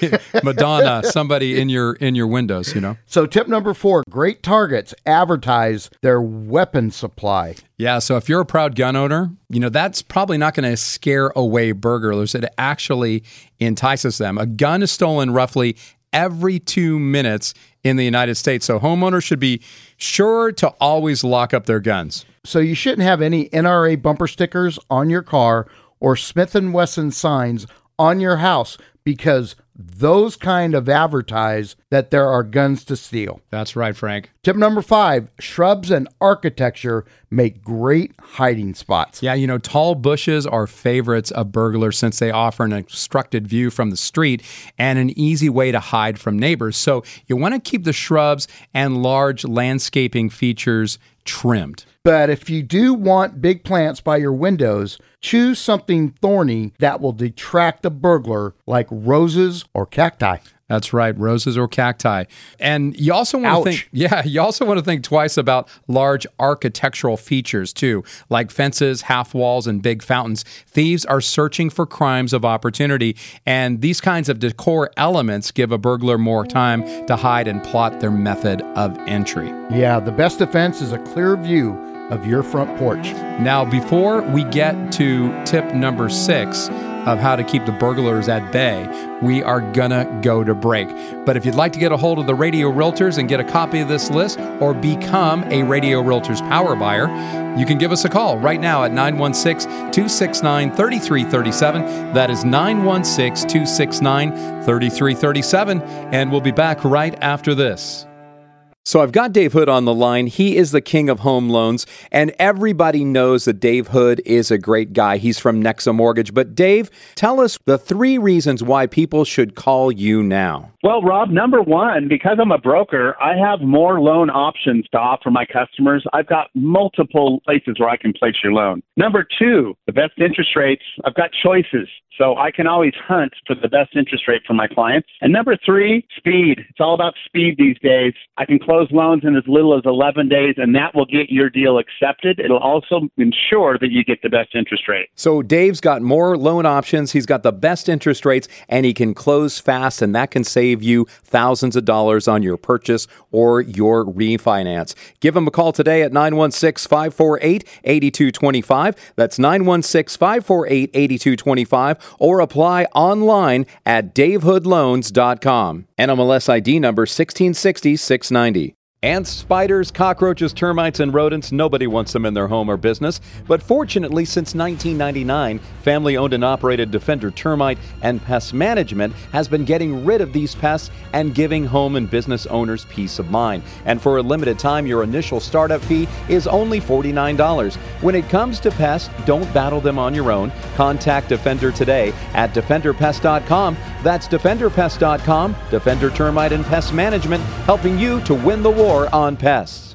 Madonna, somebody in your in your windows. You know. So tip number four: great targets advertise their weapon supply. Yeah, so if you're a proud gun owner, you know, that's probably not going to scare away burglars. It actually entices them. A gun is stolen roughly every two minutes in the United States. So homeowners should be sure to always lock up their guns. So you shouldn't have any N R A bumper stickers on your car or Smith and Wesson signs on your house, because those kind of advertise that there are guns to steal. That's right, Frank. Tip number five, shrubs and architecture make great hiding spots. Yeah, you know, tall bushes are favorites of burglars since they offer an obstructed view from the street and an easy way to hide from neighbors. So you want to keep the shrubs and large landscaping features trimmed. But if you do want big plants by your windows, choose something thorny that will detract a burglar, like roses or cacti. That's right, roses or cacti. And you also want Ouch. to think, yeah, you also want to think twice about large architectural features too, like fences, half walls, and big fountains. Thieves are searching for crimes of opportunity, and these kinds of decor elements give a burglar more time to hide and plot their method of entry. Yeah, the best defense is a clear view of your front porch. Now, before we get to tip number six of how to keep the burglars at bay, we are gonna go to break. But if you'd like to get a hold of the Radio Realtors and get a copy of this list or become a Radio Realtors power buyer, you can give us a call right now at nine one six, two six nine, three three three seven. That is nine one six, two six nine, three three three seven. And we'll be back right after this. So I've got Dave Hood on the line. He is the king of home loans, and everybody knows that Dave Hood is a great guy. He's from Nexa Mortgage. But Dave, tell us the three reasons why people should call you now. Well, Rob, number one, because I'm a broker, I have more loan options to offer my customers. I've got multiple places where I can place your loan. Number two, the best interest rates. I've got choices, so I can always hunt for the best interest rate for my clients. And number three, speed. It's all about speed these days. I can close loans in as little as eleven days, and that will get your deal accepted. It'll also ensure that you get the best interest rate. So Dave's got more loan options. He's got the best interest rates, and he can close fast, and that can save you thousands of dollars on your purchase or your refinance. Give him a call today at nine one six, five four eight, eight two two five. That's nine one six, five four eight, eight two two five, or apply online at dave hood loans dot com. N M L S I D number sixteen sixty, six ninety. Ants, spiders, cockroaches, termites, and rodents, nobody wants them in their home or business. But fortunately, since nineteen ninety-nine, family-owned and operated Defender Termite and Pest Management has been getting rid of these pests and giving home and business owners peace of mind. And for a limited time, your initial startup fee is only forty-nine dollars. When it comes to pests, don't battle them on your own. Contact Defender today at defender pest dot com. That's defender pest dot com. Defender Termite and Pest Management, helping you to win the war on pests.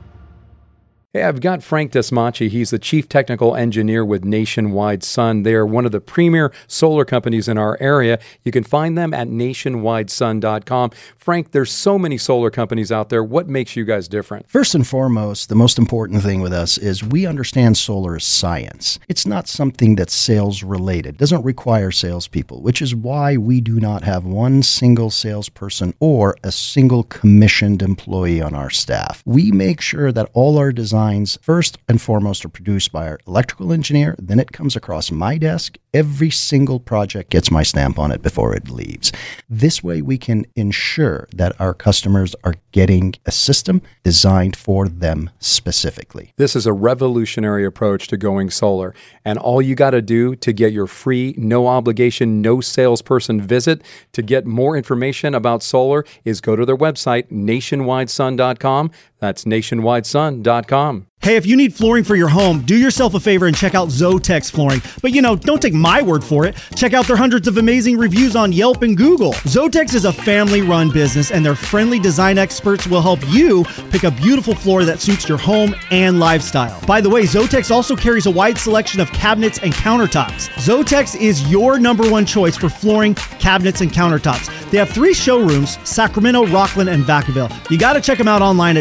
Hey, I've got Frank Desmachi. He's the Chief Technical Engineer with Nationwide Sun. They are one of the premier solar companies in our area. You can find them at nationwide sun dot com. Frank, there's so many solar companies out there. What makes you guys different? First and foremost, the most important thing with us is we understand solar is science. It's not something that's sales related. It doesn't require salespeople, which is why we do not have one single salesperson or a single commissioned employee on our staff. We make sure that all our designs first and foremost are produced by our electrical engineer. Then it comes across my desk. Every single project gets my stamp on it before it leaves. This way we can ensure that our customers are getting a system designed for them specifically. This is a revolutionary approach to going solar. And all you got to do to get your free, no obligation, no salesperson visit to get more information about solar is go to their website, nationwide sun dot com. That's nationwide sun dot com. Hey, if you need flooring for your home, do yourself a favor and check out Zotex Flooring. But you know, don't take my word for it. Check out their hundreds of amazing reviews on Yelp and Google. Zotex is a family-run business, and their friendly design experts will help you pick a beautiful floor that suits your home and lifestyle. By the way, Zotex also carries a wide selection of cabinets and countertops. Zotex is your number one choice for flooring, cabinets, and countertops. They have three showrooms, Sacramento, Rockland, and Vacaville. You got to check them out online at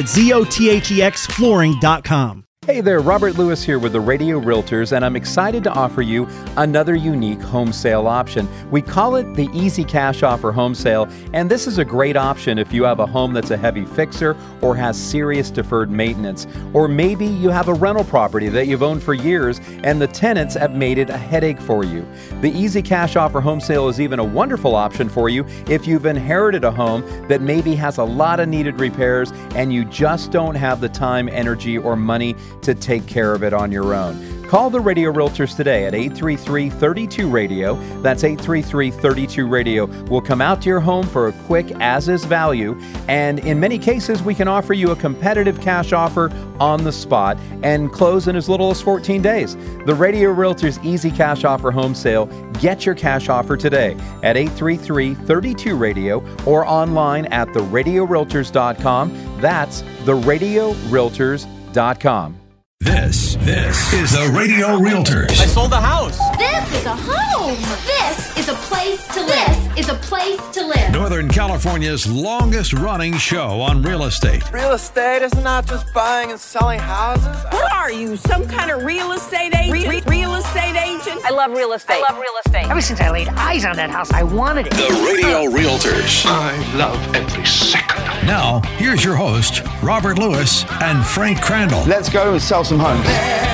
zotex flooring dot com. Hey there, Robert Lewis here with the Radio Realtors, and I'm excited to offer you another unique home sale option. We call it the Easy Cash Offer Home Sale, and this is a great option if you have a home that's a heavy fixer or has serious deferred maintenance. Or maybe you have a rental property that you've owned for years and the tenants have made it a headache for you. The Easy Cash Offer Home Sale is even a wonderful option for you if you've inherited a home that maybe has a lot of needed repairs and you just don't have the time, energy, or money to take care of it on your own. Call the Radio Realtors today at eight three three, three two, radio. That's eight three three, three two, radio. We'll come out to your home for a quick as-is value, and in many cases, we can offer you a competitive cash offer on the spot and close in as little as fourteen days. The Radio Realtors Easy Cash Offer Home Sale. Get your cash offer today at eight three three, three two, radio or online at the radio realtors dot com. That's the radio realtors dot com. This, this is the Radio Realtors. I sold the house. This is a home. This is a place to live. This is a place to live. Northern California's longest running show on real estate. Real estate is not just buying and selling houses. What are you, some kind of real estate agent? Re- re- real estate agent? I love real estate. I love real estate. Ever since I laid eyes on that house, I wanted it. The Radio Realtors. I love every second. Now, here's your host, Robert Lewis and Frank Crandall. Let's go and sell some homes.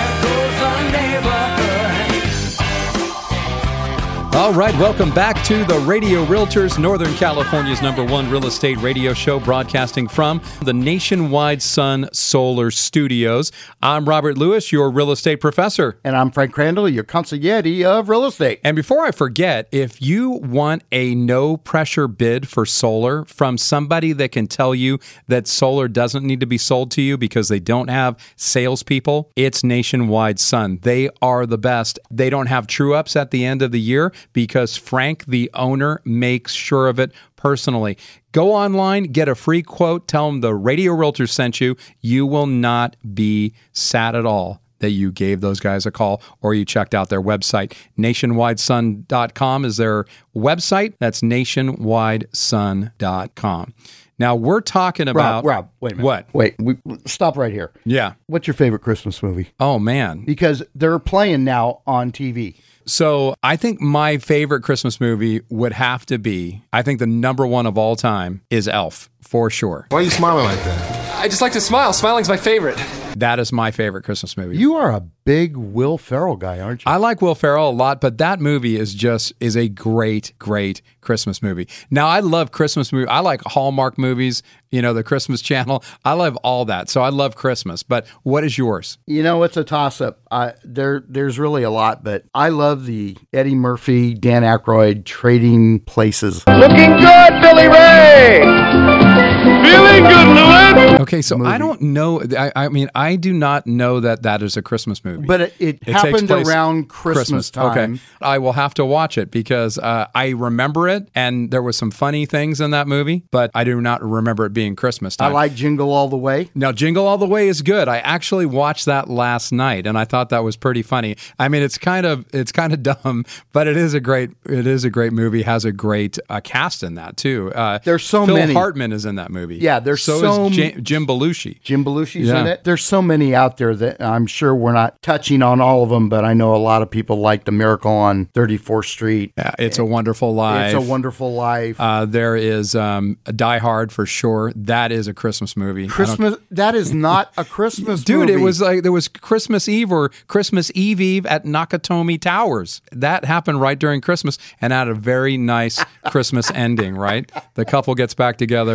All right, welcome back to the Radio Realtors, Northern California's number one real estate radio show, broadcasting from the Nationwide Sun Solar Studios. I'm Robert Lewis, your real estate professor. And I'm Frank Crandall, your consigliere of real estate. And before I forget, if you want a no-pressure bid for solar from somebody that can tell you that solar doesn't need to be sold to you because they don't have salespeople, it's Nationwide Sun. They are the best. They don't have true-ups at the end of the year, because Frank, the owner, makes sure of it personally. Go online, get a free quote, tell them the Radio Realtors sent you. You will not be sad at all that you gave those guys a call or you checked out their website. nationwide sun dot com is their website. That's nationwide sun dot com. Now, we're talking about... Rob, Rob, wait a minute. What? Wait, we, stop right here. Yeah. What's your favorite Christmas movie? Oh, man. Because they're playing now on T V. So I think my favorite Christmas movie would have to be, I think the number one of all time is Elf, for sure. Why are you smiling like that? I just like to smile. Smiling's my favorite. That is my favorite Christmas movie. You are a big Will Ferrell guy, aren't you? I like Will Ferrell a lot, but that movie is just is a great, great Christmas movie. Now, I love Christmas movies. I like Hallmark movies, you know, the Christmas Channel. I love all that. So I love Christmas. But what is yours? You know, it's a toss-up. I, there, There's really a lot, but I love the Eddie Murphy, Dan Aykroyd Trading Places. Looking good, Billy Ray! Feeling good, Lewis! Okay, so movie. I don't know. I, I mean, I do not know that that is a Christmas movie. But it, it, it happened around Christmas, Christmas time. Okay, I will have to watch it because uh, I remember it, and there was some funny things in that movie, but I do not remember it being Christmas time. I like Jingle All the Way. Now, Jingle All the Way is good. I actually watched that last night, and I thought that was pretty funny. I mean, it's kind of it's kind of dumb, but it is a great it is a great movie. Has a great uh, cast in that too. Uh, there's so Phil many. Phil Hartman is in that movie. Yeah, there's so, so is Jim, Jim Belushi. Jim Belushi's yeah. in it. There's so many out there that I'm sure we're not touching on all of them, but I know a lot of people like The Miracle on thirty-fourth Street. Yeah, It's a Wonderful Life. It's a Wonderful Life. Uh, there is um, Die Hard for sure. That is a Christmas movie. Christmas. That is not a Christmas Dude, movie. Dude, it was like there was Christmas Eve or Christmas Eve Eve at Nakatomi Towers. That happened right during Christmas and had a very nice Christmas ending, right? The couple gets back together yeah,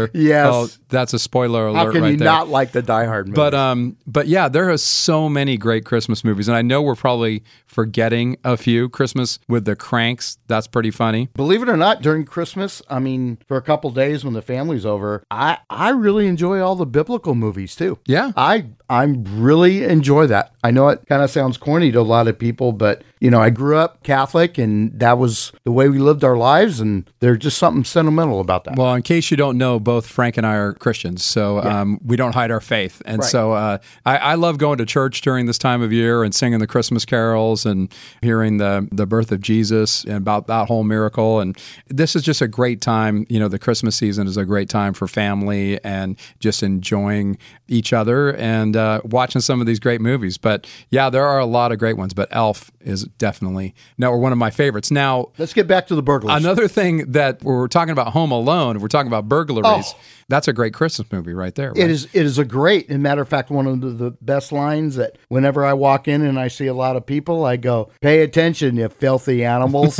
Yes. Oh, that's a spoiler alert How can right you there. not like the Die Hard movies? But um, but yeah, there are so many great Christmas movies, and I know we're probably forgetting a few. Christmas with the Cranks, that's pretty funny. Believe it or not, during Christmas, I mean, for a couple days when the family's over, I, I really enjoy all the biblical movies too. Yeah. I I really enjoy that. I know it kind of sounds corny to a lot of people, but you know, I grew up Catholic and that was the way we lived our lives, and there's just something sentimental about that. Well, in case you don't know, both Frank and I are Christians, so Yeah. um, we don't hide our faith. And Right. so uh, I, I love going to church during this time of year and singing the Christmas carols and hearing the, the birth of Jesus and about that whole miracle. And this is just a great time. You know, the Christmas season is a great time for family and just enjoying each other and uh, watching some of these great movies. But yeah, there are a lot of great ones, but Elf is definitely no, one of my favorites. Now, let's get back to the burglars. Another thing that we're talking about Home Alone, we're talking about burglaries. Oh. That's a great Christmas movie right there. Right? It is. It is a great. As a matter of fact, one of the, the best lines that whenever I walk in and I see a lot of people, I go, "Pay attention, you filthy animals."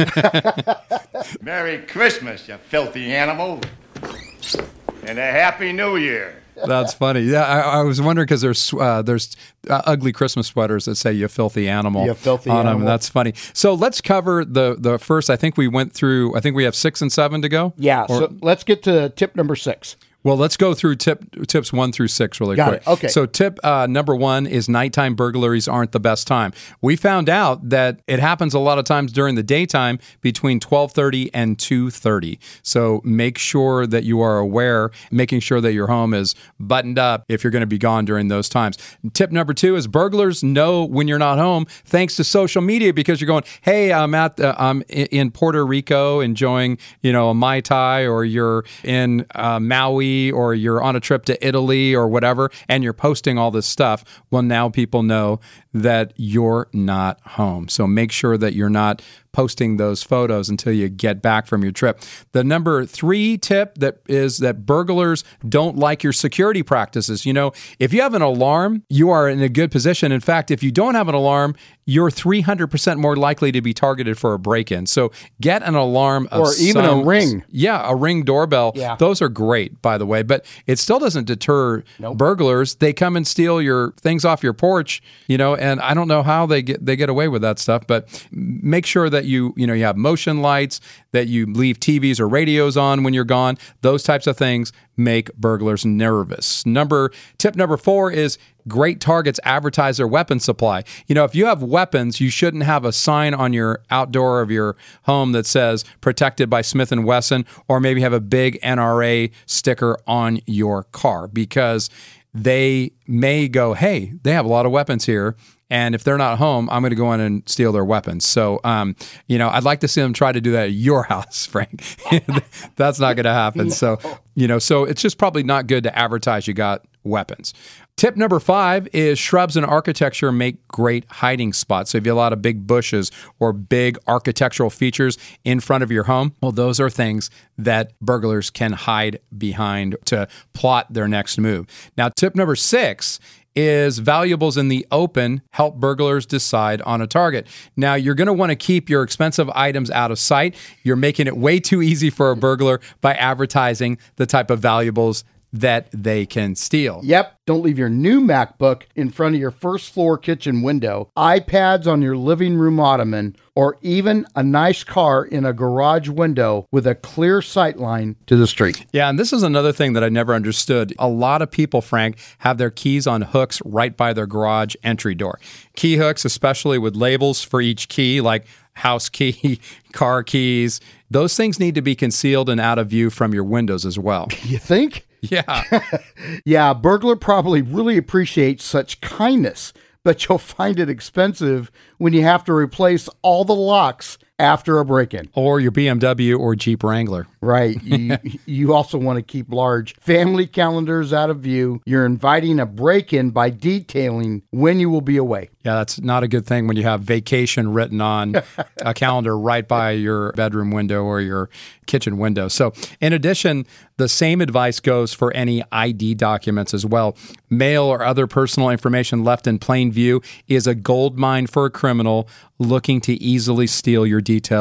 Merry Christmas, you filthy animal, and a Happy New Year. That's funny. Yeah, I, I was wondering because there's uh, there's uh, ugly Christmas sweaters that say "you filthy animal" You filthy on them. animal. That's funny. So let's cover the the first. I think we went through. I think we have six and seven to go. Yeah. Or- so let's get to tip number six. Well, let's go through tip tips one through six really Got quick. it. Okay. So tip uh, number one is nighttime burglaries aren't the best time. We found out that it happens a lot of times during the daytime between twelve thirty and two thirty. So make sure that you are aware, making sure that your home is buttoned up if you're going to be gone during those times. Tip number two is burglars know when you're not home thanks to social media because you're going, hey, I'm at uh, I'm in Puerto Rico enjoying, you know, a Mai Tai, or you're in uh, Maui, or you're on a trip to Italy or whatever, and you're posting all this stuff. Well, now people know that you're not home. So make sure that you're not posting those photos until you get back from your trip. The number three tip that is that burglars don't like your security practices. You know, if you have an alarm, you are in a good position. In fact, if you don't have an alarm, you're three hundred percent more likely to be targeted for a break-in. So get an alarm of Or even some- a Ring. Yeah, a Ring doorbell. Yeah. Those are great, by the way, but it still doesn't deter burglars. They come and steal your things off your porch, you know, and I don't know how they get they get away with that stuff, but make sure that you, you know, you have motion lights, that you leave T Vs or radios on when you're gone. Those types of things make burglars nervous. Number tip number four is great targets advertise their weapon supply. You know, if you have weapons, you shouldn't have a sign on your outdoor of your home that says protected by Smith and Wesson, or maybe have a big N R A sticker on your car, because they may go, hey, they have a lot of weapons here, and if they're not home, I'm going to go in and steal their weapons. So, um, you know, I'd like to see them try to do that at your house, Frank. That's not going to happen. So, you know, so it's just probably not good to advertise you got weapons. Tip number five is shrubs and architecture make great hiding spots. So if you have a lot of big bushes or big architectural features in front of your home, well, those are things that burglars can hide behind to plot their next move. Now, tip number six is valuables in the open help burglars decide on a target. Now, you're going to want to keep your expensive items out of sight. You're making it way too easy for a burglar by advertising the type of valuables that they can steal. Yep. Don't leave your new MacBook in front of your first floor kitchen window, iPads on your living room ottoman, or even a nice car in a garage window with a clear sight line to the street. Yeah, and this is another thing that I never understood. A lot of people, Frank, have their keys on hooks right by their garage entry door. Key hooks, especially with labels for each key, like house key, car keys. Those things need to be concealed and out of view from your windows as well. You think? Yeah. Yeah, a burglar probably really appreciates such kindness, but you'll find it expensive when you have to replace all the locks after a break-in. Or your B M W or Jeep Wrangler. Right. You, you also want to keep large family calendars out of view. You're inviting a break-in by detailing when you will be away. Yeah, that's not a good thing when you have vacation written on a calendar right by your bedroom window or your kitchen window. So in addition, the same advice goes for any I D documents as well. Mail or other personal information left in plain view is a gold mine for a criminal looking to easily steal your details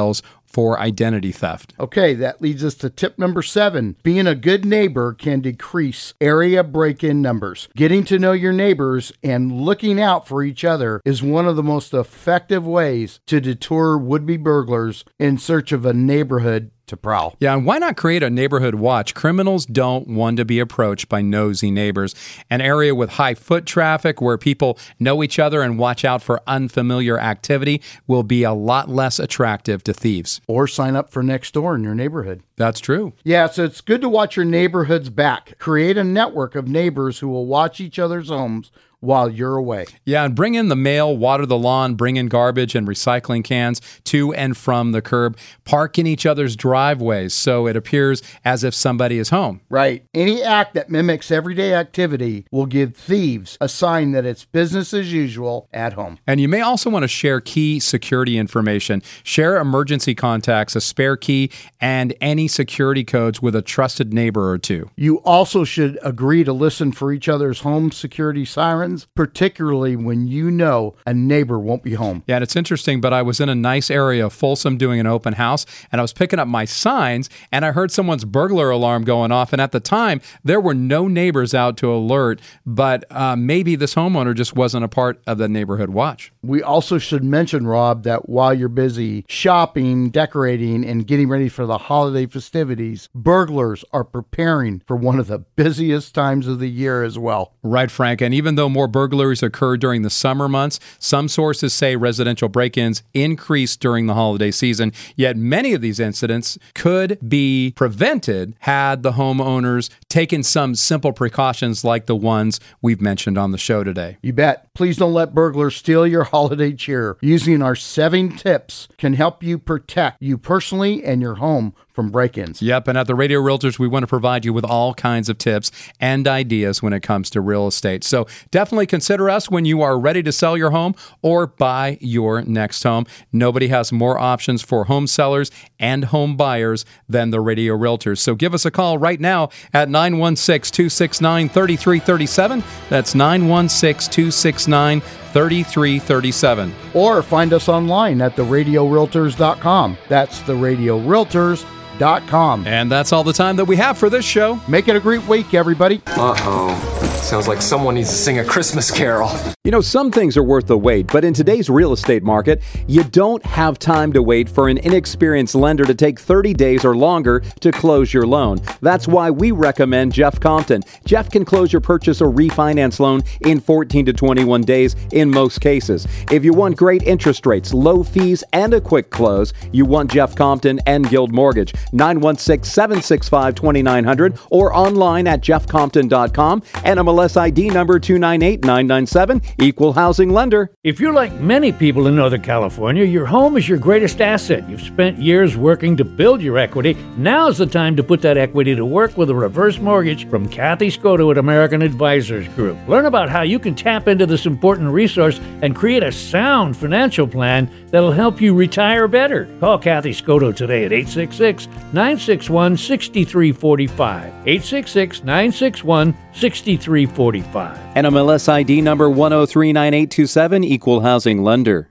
for identity theft. Okay, that leads us to tip number seven. Being a good neighbor can decrease area break-in numbers. Getting to know your neighbors and looking out for each other is one of the most effective ways to deter would-be burglars in search of a neighborhood to prowl. Yeah, and why not create a neighborhood watch? Criminals don't want to be approached by nosy neighbors. An area with high foot traffic where people know each other and watch out for unfamiliar activity will be a lot less attractive to thieves. Or sign up for Nextdoor in your neighborhood. That's true. Yeah, so it's good to watch your neighborhood's back. Create a network of neighbors who will watch each other's homes while you're away. Yeah, and bring in the mail, water the lawn, bring in garbage and recycling cans to and from the curb. Park in each other's driveways so it appears as if somebody is home. Right. Any act that mimics everyday activity will give thieves a sign that it's business as usual at home. And you may also want to share key security information. Share emergency contacts, a spare key, and any security codes with a trusted neighbor or two. You also should agree to listen for each other's home security sirens, particularly when you know a neighbor won't be home. Yeah, and it's interesting, but I was in a nice area of Folsom doing an open house, and I was picking up my signs, and I heard someone's burglar alarm going off, and at the time, there were no neighbors out to alert, but uh, maybe this homeowner just wasn't a part of the neighborhood watch. We also should mention, Rob, that while you're busy shopping, decorating, and getting ready for the holiday festivities, burglars are preparing for one of the busiest times of the year as well. Right, Frank, and even though more burglaries occur during the summer months, some sources say residential break-ins increase during the holiday season, yet many of these incidents could be prevented had the homeowners taken some simple precautions like the ones we've mentioned on the show today. You bet. Please don't let burglars steal your holiday cheer. Using our seven tips can help you protect you personally and your home from break-ins. Yep, and at the Radio Realtors, we want to provide you with all kinds of tips and ideas when it comes to real estate. So definitely consider us when you are ready to sell your home or buy your next home. Nobody has more options for home sellers and home buyers than the Radio Realtors. So give us a call right now at nine one six, two six nine, three three three seven. That's nine one six, two six nine, three three three seven. Or find us online at the radio realtors dot com. That's the radio realtors dot com. And that's all the time that we have for this show. Make it a great week, everybody. Uh-oh. Sounds like someone needs to sing a Christmas carol. You know, some things are worth the wait, but in today's real estate market, you don't have time to wait for an inexperienced lender to take thirty days or longer to close your loan. That's why we recommend Jeff Compton. Jeff can close your purchase or refinance loan in fourteen to twenty-one days in most cases. If you want great interest rates, low fees, and a quick close, you want Jeff Compton and Guild Mortgage. nine one six, seven six five, two nine zero zero or online at jeff compton dot com. N M L S I D number two nine eight nine nine seven, Equal Housing Lender. If you're like many people in Northern California, your home is your greatest asset. You've spent years working to build your equity. Now's the time to put that equity to work with a reverse mortgage from Kathy Scotto at American Advisors Group. Learn about how you can tap into this important resource and create a sound financial plan that'll help you retire better. Call Kathy Scotto today at eight six six, nine six one, six three four five. eight six six, nine six one, six three four five. N M L S I D number one oh three nine eight two seven, Equal Housing Lender.